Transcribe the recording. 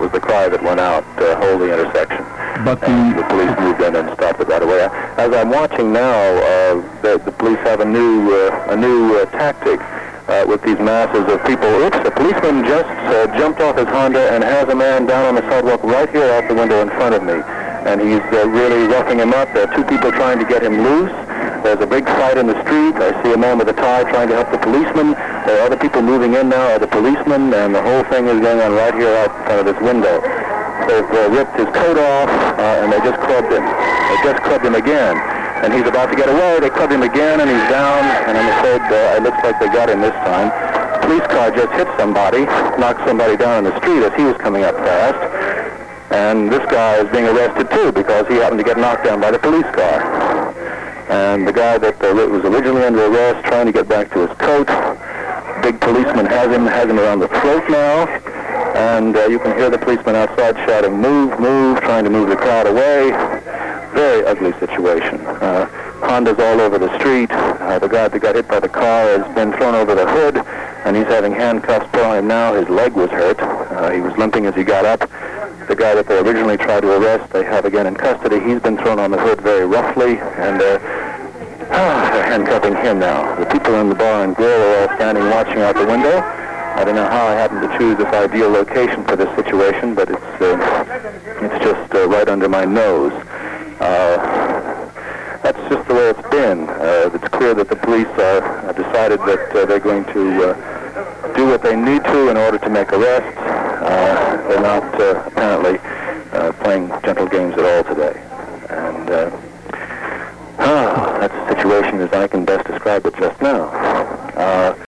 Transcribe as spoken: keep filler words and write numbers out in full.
that was the cry that went out, uh, hold the intersection. But the... And the police moved in and stopped it right away. As I'm watching now, uh, the, the police have a new, uh, a new uh, tactic uh, with these masses of people. Oops, a policeman just uh, jumped off his Honda and has a man down on the sidewalk right here out the window in front of me. And he's uh, really roughing him up. There are two people trying to get him loose. There's a big fight in the street. I see a man with a tie trying to help the policeman. There are other people moving in now, other policemen, and the whole thing is going on right here out in front of this window. They've uh, ripped his coat off, uh, and they just clubbed him. They just clubbed him again. And he's about to get away. They clubbed him again, and he's down, and I'm afraid uh, it looks like they got him this time. Police car just hit somebody, knocked somebody down in the street as he was coming up fast. And this guy is being arrested, too, because he happened to get knocked down by the police car. And the guy that uh, was originally under arrest, trying to get back to his coat, big policeman has him, has him around the throat now. And uh, you can hear the policeman outside shouting, move, move, trying to move the crowd away. Very ugly situation. Uh, Hondas all over the street. Uh, the guy that got hit by the car has been thrown over the hood, and he's having handcuffs put on him now. His leg was hurt. Uh, he was limping as he got up. The guy that they originally tried to arrest, they have again in custody. He's been thrown on the hood very roughly, and they're, ah, they're handcuffing him now. The people in the bar and grill are all standing watching out the window. I don't know how I happened to choose this ideal location for this situation, but it's uh, it's just uh, right under my nose. Uh, that's just the way it's been. Uh, it's clear that the police uh, have decided that uh, they're going to uh, do what they need to in order to make arrests. Uh, they're not uh, apparently uh, playing gentle games at all today. And uh, ah, that's the situation as I can best describe it just now. Uh,